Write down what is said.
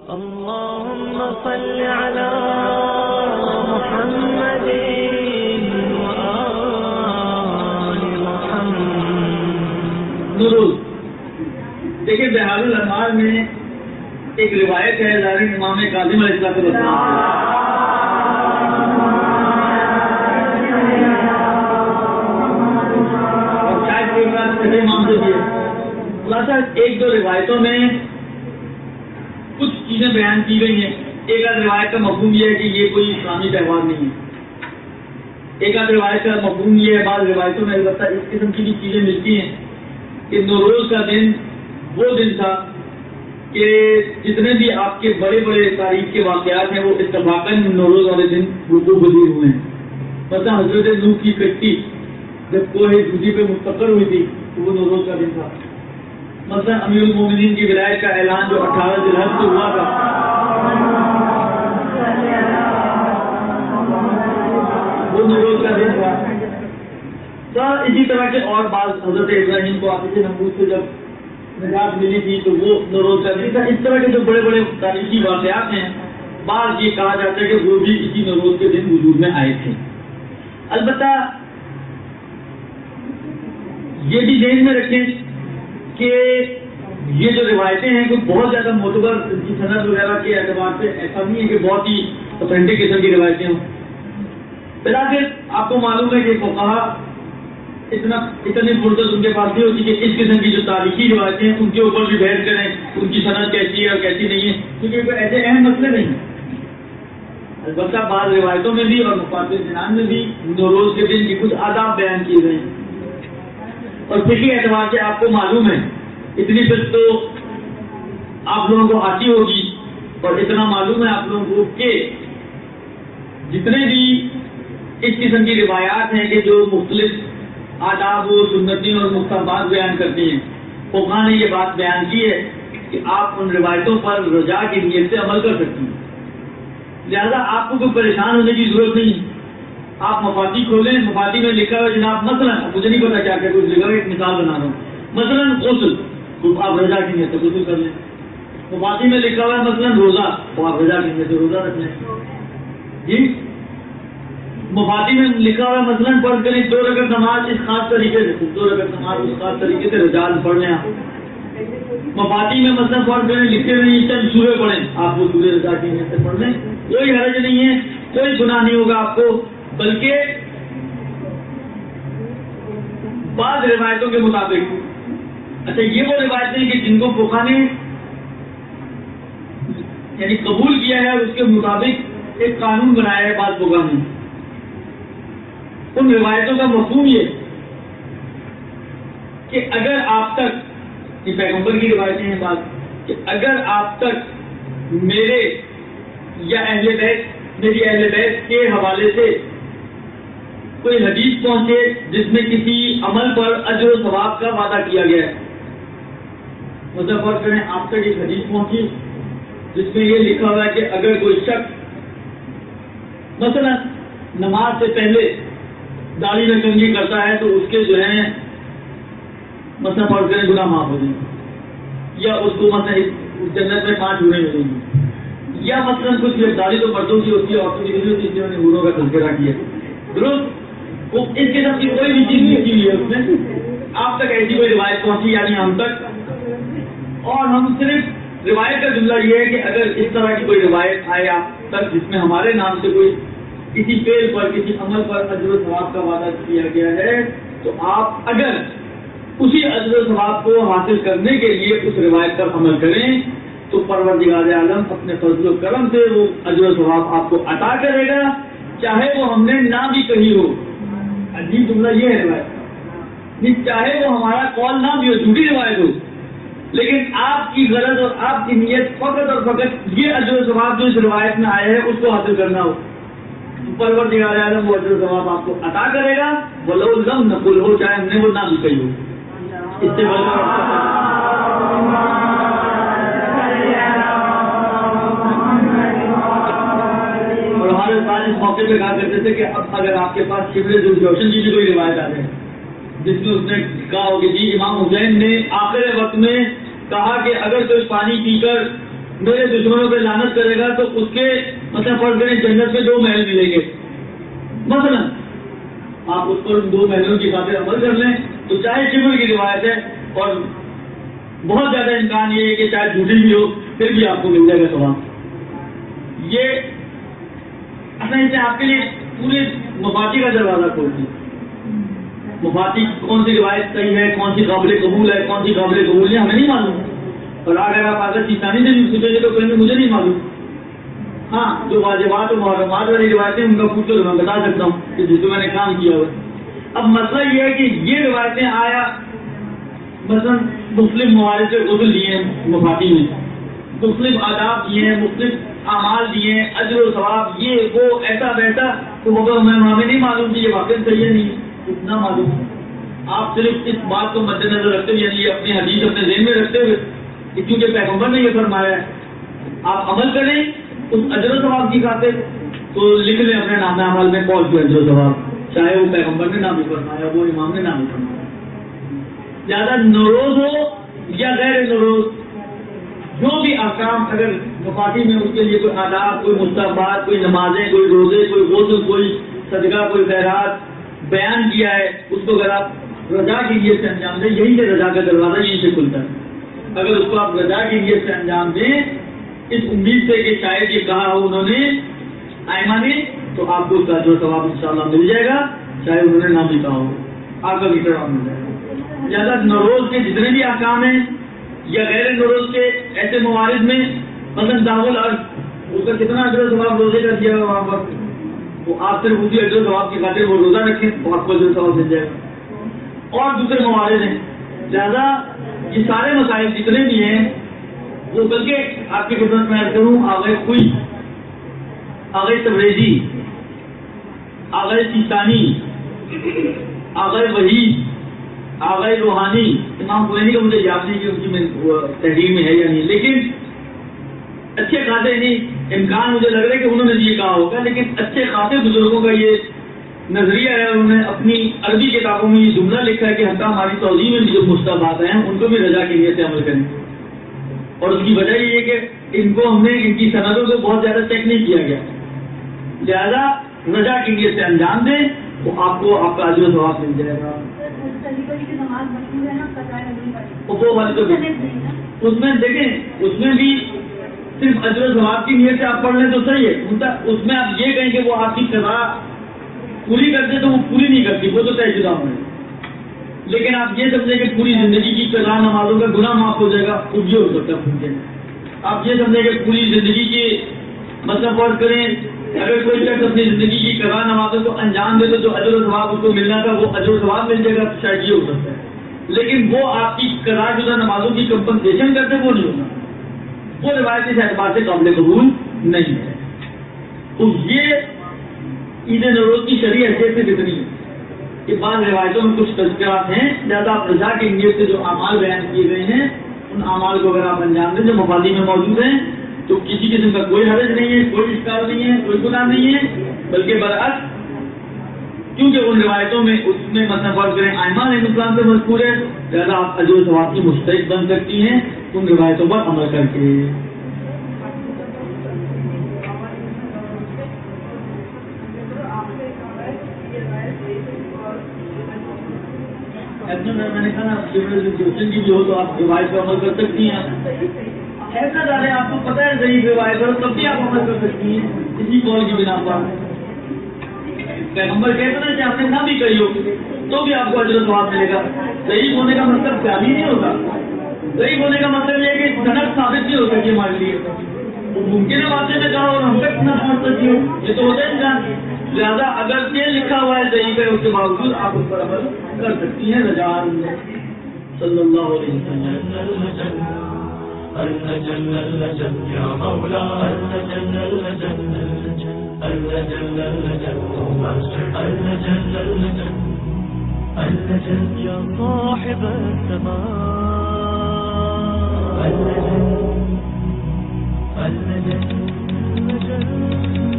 اللهم صل على محمد وآل محمد. درود. دیکھیں بحار الانوار میں ایک روایت ہے ظاہر امام کاظم علیہ السلام اور شاید کوئی بات صحیح امام سے بھی ہے. خلاصہ ایک دو روایتوں میں کچھ چیزیں بیان کی گئی ہیں. ایک آدھ روایت کا مفہوم یہ ہے کہ یہ کوئی اسلامی تہوار نہیں ہے. ایک آدھ روایت کا مفہوم یہ ہے, بعض روایتوں میں البتہ اس قسم کی بھی چیزیں ملتی ہیں کہ نوروز کا دن وہ دن تھا کہ جتنے بھی آپ کے بڑے بڑے تاریخ کے واقعات ہیں وہ اتفاقاً نوروز والے دن وقوع پذیر ہوئے ہیں. مثلا حضرت نوح کی کشتی جب کوہ جودی پہ مستقر ہوئی تھی تو وہ نوروز کا دن تھا. مثلا امیر المومنین کی ولایت کا اعلان جو 18 ذی الحج کو ہوا تھا وہ نوروز کا دن تھا. اسی طرح کے اور بعض حضرت ابراہیم کو آتش نمرود سے جب نجات ملی تھی تو وہ نوروز کا دن تھا. اس طرح کے جو بڑے بڑے تاریخی واقعات ہیں بعض یہ کہا جاتا ہے کہ وہ بھی اسی نوروز کے دن وجود میں آئے تھے. البتہ یہ بھی ذہن میں رکھیں کہ یہ جو روایتیں ہیں کوئی بہت زیادہ معتبر کی صنعت وغیرہ کے اعتبار سے ایسا نہیں ہے کہ بہت ہی اوتھینٹک قسم کی روایتیں ہوں. بلکہ آپ کو معلوم ہے کہ فقہا اتنی فرصت ان کے پاس نہیں ہوتی کہ اس قسم کی جو تاریخی روایتیں ہیں ان کے اوپر بھی بحث کریں ان کی صنعت کیسی ہے اور کیسی نہیں ہے, کیونکہ ایسے اہم مسئلے نہیں ہیں. البتہ بعض روایتوں میں بھی اور مفاتیح جنان میں بھی نوروز کے دن کی کچھ آداب بیان کیے گئے ہیں. اور فقہی اعتبار سے آپ کو معلوم ہے اتنی فقہ تو آپ لوگوں کو آتی ہوگی اور اتنا معلوم ہے آپ لوگوں کو کہ جتنے بھی اس قسم کی روایات ہیں کہ جو مختلف آداب و سنتیں اور مستحبات بیان کرتی ہیں, فقہا نے یہ بات بیان کی ہے کہ آپ ان روایتوں پر رجاء کی نیت سے عمل کر سکتی ہیں. لہذا آپ کو کوئی پریشان ہونے کی ضرورت نہیں. آپ مفاتی کھولیں, مفاتی میں لکھا ہوا جناب مثلا مجھے نہیں پتا کیا کچھ لکھا ہوا, ایک مثال بنا رہا ہوں. مثلا غسل تو آپ رجاء کی نیت سے غسل کر لیں. مفاتی میں لکھا ہوا ہے مثلا روزہ تو آپ رجاء کی نیت سے روزہ رکھ لیں. جی مفاتی میں لکھا ہوا ہے مثلا فرض کریں 2 رکعت نماز اس خاص طریقے سے 2 رکعت نماز اس خاص طریقے سے رجاء پڑھ لیں. آپ مفاتی میں مثلا فرض کریں لکھے ہوئے چند سورے پڑھیں, آپ وہ سورے رجاء کی نیت سے پڑھ لیں. کوئی حرج نہیں ہے, کوئی گناہ نہیں ہوگا آپ کو. بلکہ بعض روایتوں کے مطابق اچھا یہ وہ روایتیں ہیں کہ جن کو فقہا نے یعنی قبول کیا ہے اور اس کے مطابق ایک قانون بنایا ہے بعض فقہا نے. ان روایتوں کا مفہوم یہ کہ اگر آپ تک یہ پیغمبر کی روایتیں ہیں بات کہ اگر آپ تک میرے یا میری اہل بیت کے حوالے سے کوئی حدیث پہنچے جس میں کسی عمل پر اجر و ثواب کا وعدہ کیا گیا ہے. مطلب فرض کریں آپ تک ایک حدیث پہنچی جس میں یہ لکھا ہوا ہے کہ اگر کوئی شخص مثلا نماز سے پہلے داڑھی میں کنگھی کرتا ہے تو اس کے جو ہے مثلا فرض کریں گناہ معاف ہو جائیں گے, یا اس کو مثلا جنت میں 5 حوریں ملیں گی, یا مثلا کچھ داڑھی تو مردوں کی ہوتی ہے عورتوں کی نہیں ہوتی جنہوں نے حوروں کا تذکرہ کیا. درست وہ اس قسم کی کوئی بھی چیز نہیں کی ہوئی ہے اس میں. آپ تک ایسی کوئی روایت پہنچی یعنی ہم تک, اور ہم صرف روایت کا جملہ یہ ہے کہ اگر اس طرح کی کوئی روایت آئے آپ تک جس میں ہمارے نام سے کوئی کسی فعل پر کسی عمل پر اجر و ثواب کا وعدہ کیا گیا ہے تو آپ اگر اسی اجر و ثواب کو حاصل کرنے کے لیے اس روایت پر عمل کریں تو پروردگار عالم اپنے فضل و کرم سے وہ اجر و ثواب آپ کو عطا کرے گا, چاہے وہ ہم نے نہ بھی کہی ہو. عجیب جملہ یہ ہے روایت, چاہے وہ ہمارا قول نہ بھی ہو, جھوٹی روایت ہو, لیکن آپ کی غرض اور آپ کی نیت فقط اور فقط یہ اجر و ثواب جو اس روایت میں آئے ہیں اس کو حاصل کرنا ہو, پروردگار عالم وہ اجر و ثواب آپ کو عطا کرے گا. ولو لم نقل ہو, چاہے ہم نے وہ نہ بھی کہی ہو. اس سے اس موقع پہ کہا کرتے تھے کہ اب اگر آپ کے پاس شبر ذوالجوشن جی کی کوئی روایت آ جائے جس میں اس نے کہا ہو کہ جی امام حسین نے آخر وقت میں کہا کہ اگر کوئی پانی پی کر میرے دشمنوں پہ لعنت کرے گا تو اس کے مطلب فرض کریں جنت میں 2 محل ملیں گے مثلا، آپ اس پر 2 محلوں کی خاطر عمل کر لیں تو چاہے شبر کی روایت ہے اور بہت زیادہ امکان یہ ہے کہ چاہے جھوٹی بھی ہو پھر بھی آپ کو مل جائے گا ثواب. یہ اصل سے آپ کے لیے پورے مفاتی کا دروازہ کھولتی ہے. مفاتی کون سی روایت صحیح ہے، کون سی قابل قبول ہے، کون سی قابل قبول نہیں، ہمیں نہیں معلوم. اور اگر آپ آگر سیستانی سے بھی پوچھیں گے تو کہیں گے مجھے نہیں معلوم. ہاں جو واجبات اور محرمات والی روایتیں ان کا پوچھو تو میں بتا سکتا ہوں کہ جس کو میں نے کام کیا ہوا. اب مسئلہ یہ ہے کہ یہ روایتیں آیا مثلا مختلف موارد سے غسل دیے ہیں مفاتی میں، مختلف آداب دیے ہیں، مختلف اعمال دیے ہیں، اجر و ثواب یہ وہ ایسا ویسا، تو مگر ہمیں نہیں معلوم کہ یہ واقعی صحیح ہے نہیں اتنا معلوم. آپ صرف اس بات کو مد نظر رکھتے ہوئے یعنی اپنی حدیث اپنے ذہن میں رکھتے ہوئے کیونکہ پیغمبر نے یہ فرمایا ہے آپ عمل کریں اس اجر و ثواب کی خاطر، تو لکھ لیں اپنے نام عمل میں پہنچ گئے اجر و ثواب، چاہے وہ پیغمبر نے نام فرمایا وہ امام نے نام فرمایا. زیادہ نوروز ہو یا غیر نوروز جو بھی احکام اگر مفاتی میں اس کے لیے کوئی آداب، کوئی مستحبات، کوئی نمازیں، کوئی روزے، کوئی غسل، کوئی صدقہ، کوئی خیرات بیان کیا ہے اس کو اگر آپ رضا کی نیت سے انجام دیں، یہی سے رضا کا دروازہ یہیں سے کھلتا ہے. اگر اس کو آپ رضا کی نیت سے انجام دیں اس امید سے کہ شاید یہ کہا ہو انہوں نے ائمہ نے تو آپ کو اس کا جو ثواب انشاءاللہ مل جائے گا، چاہے انہوں نے نہ بھی کہا ہو آپ کا بھی ثواب مل جائے گا. زیادہ نوروز کے جتنے بھی احکام ہیں یا غیر نوروز کے ایسے موارد میں مثلا دعوت الارض اس کا کتنا اجر و ثواب روزے کا دیا ہوا وہاں پر، وہ آپ صرف اسی اجر و ثواب کی خاطر وہ روزہ رکھیں تو آپ کو اجر و ثواب مل جائے گا. اور دوسرے موارد ہیں لہٰذا یہ سارے مسائل جتنے بھی ہیں وہ بلکہ آپ کی خدمت میں عرض کروں آغاز کوئی، آغاز تبریزی، آغاز سیستانی، آغاز وحید، آغاز روحانی، امام خمینی کا مجھے یاد نہیں کہ ان کی تحریر میں ہے یا نہیں، لیکن اچھے خاصے نہیں امکان مجھے لگ رہا ہے کہ انہوں نے یہ کہا ہوگا، لیکن اچھے خاصے بزرگوں کا یہ نظریہ ہے. انہوں نے اپنی عربی کتابوں میں یہ جملہ لکھا ہے کہ حتیٰ ہماری توضیح میں بھی جو مستحبات ہیں ان کو بھی رضا کی نیت سے عمل کریں. اور اس کی وجہ یہ ہے کہ ان کو ہم نے ان کی سندوں کو بہت زیادہ چیک نہیں کیا گیا، لہذا رضا کی نیت سے انجام دیں تو آپ کو آپ کا اجر و ثواب مل جائے گا. وہ والی تو اس میں دیکھیں اس میں بھی صرف اجر و ثواب کی نیت سے آپ پڑھ لیں تو صحیح ہے. اس میں آپ یہ کہیں کہ وہ آپ کی قضا پوری کرتے تو وہ پوری نہیں کرتی، وہ تو طے شدہ ہے. لیکن آپ یہ سمجھیں کہ پوری زندگی کی قضا نمازوں کا گناہ معاف ہو جائے گا، وہ بھی ہو سکتا ہے ممکن. آپ یہ سمجھیں کہ پوری زندگی کی مطلب فرض کریں اگر کوئی شخص اپنی زندگی کی قضا نمازوں کو انجام دے تو جو اجر و ثواب اس کو ملنا تھا وہ اجر و ثواب مل جائے گا، تو شاید یہ ہو سکتا ہے. لیکن وہ آپ کی قضا شدہ نمازوں کی کمپنسیشن کرتے وہ نہیں ہوگا، وہ روایت اس اعتبار سے قابل قبول نہیں ہے. تو یہ عید نوروز کی شرعی حیثیت سے کتنی ہے کہ بعض روایتوں میں کچھ تذکرات ہیں، لہٰذا آپ رضا کی نیت سے جو اعمال بیان کیے گئے ہیں ان اعمال کو اگر آپ انجام دیں جو مفادی میں موجود ہیں تو کسی قسم کا کوئی حرج نہیں ہے، کوئی اشکال نہیں ہے، کوئی گناہ نہیں ہے. بلکہ برعکس کیونکہ ان روایتوں میں اس میں مثلا فرض کریں ائمہ نے اسلام سے مذکور ہے، لہٰذا آپ اجر و ثواب کی مستحق بن سکتی ہیں ان روایتوں پر عمل کر کے. میں نے کہا نا ٹیوشن کی بھی ہو تو آپ روایت پر عمل کر سکتی ہیں. ایسا زیادہ آپ کو پتہ ہے صحیح روایت پر تب بھی آپ عمل کر سکتی ہیں اسی قول کی بنا پر. پیغمبر کہتے ہیں کہ آپ نے نہ بھی کہی ہو تو بھی آپ کو اجر و ثواب ملے گا. صحیح ہونے کا مطلب خیالی نہیں ہوتا، صحیح ہونے کا مطلب یہ ہے کہ صنعت ثابت نہیں ہو سکتی ہمارے لیے. ممکن ہے باتیں میں کہا اور ہم تک نہ پہنچ سکتی ہوں، یہ تو ہوتا ہے انسان. لہٰذا اگر یہ لکھا ہوا ہے صحیح کا اس کے باوجود آپ اس پر عمل کر سکتی ہیں. رجعان صلی اللہ علیہ وسلم. يا صاحب السماء النجم